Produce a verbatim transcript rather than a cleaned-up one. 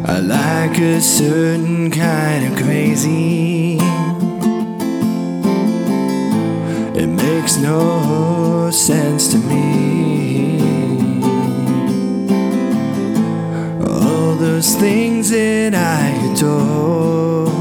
I like a certain kind of crazy. It makes no sense to me. All those things that I adore,